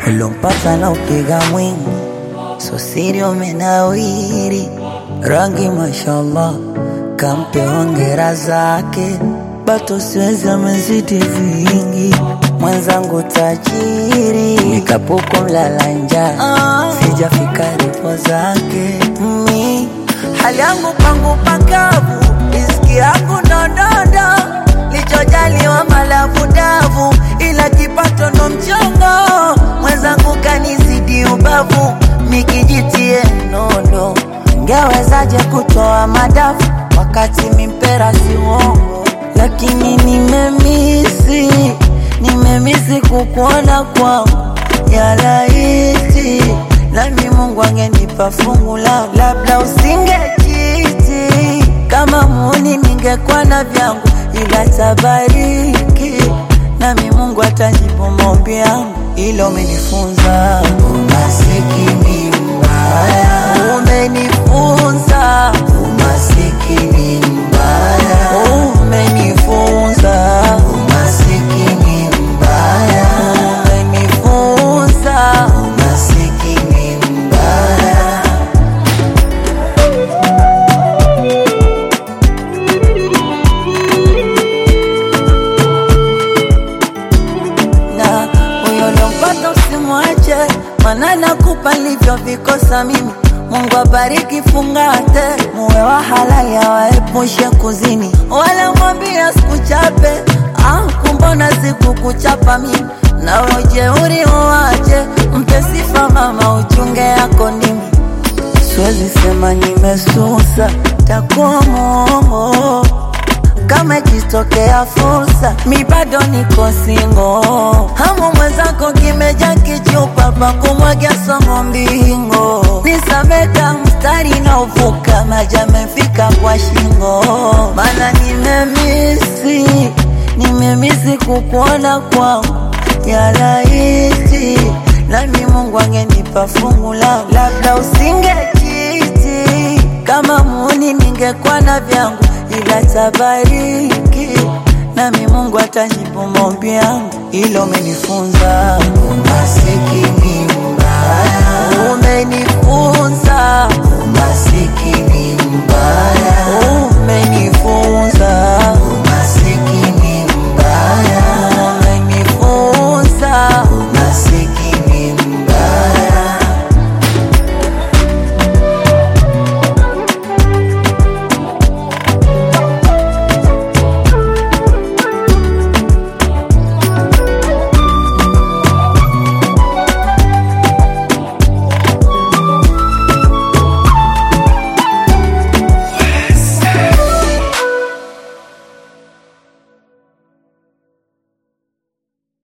ulompata na upiga mwingi, so siri umenawiri, rangi mashallah, kampe hongera zake, bato siwezi amezidi vingi, mwenzangu tajiri, nikapuko mlala njaa, sijafika ripo zake. Hali yangu pangu pakavu, riziki yangu ndodondo, lichojaliwa malavu davu, ila kipato ndo mchongo, mwenzangu kanizidi ubavu, mikijitie nono, ngewezaje kutoa madafu, wakati mimpera si uongo, lakini nimemisi kukuona kwangu, ya laiti nami Mungu angenipa fungu langu, labda usingekiti, kama muuni ningekuwa na vyangu, ila tabariki nami Mungu atajibu maombi yangu. Ilo umenifunza umasikini mbaya, umenifunza umasikini mbaya, umenifunza umasikini mbaya, umenifunza umasikini mbaya. Na huyo lompata usimwache, maana nakupa livyo vikosa mimi. Mungu abariki fungate, muwe wa halali waepushe kuzini, wala mwambia sikuchape, kumbona siku kuchapa mimi, na ujeuri uwache, mpe sifa mama uchunge yako nimi. Siwezi sema nimesusa, takuwa mongo, kama ikitokea fursa, mi bado niko single. Hamu mwenzako kimeja kichupa, pa kumwagia songo mbingo, nisameka mstari na uvuka, maji yamefika kwa shingo, maana nimemisi kukuona kwangu, ya laiti nami Mungu angenipa fungu langu, labda usingekiti, kama muuni ningekuwa na vyangu, ila tabariki nami Mungu atajibu maombi yangu. Ilo umenifunza umasikini mbaya, umenifunza umasikini mbaya, umenifunza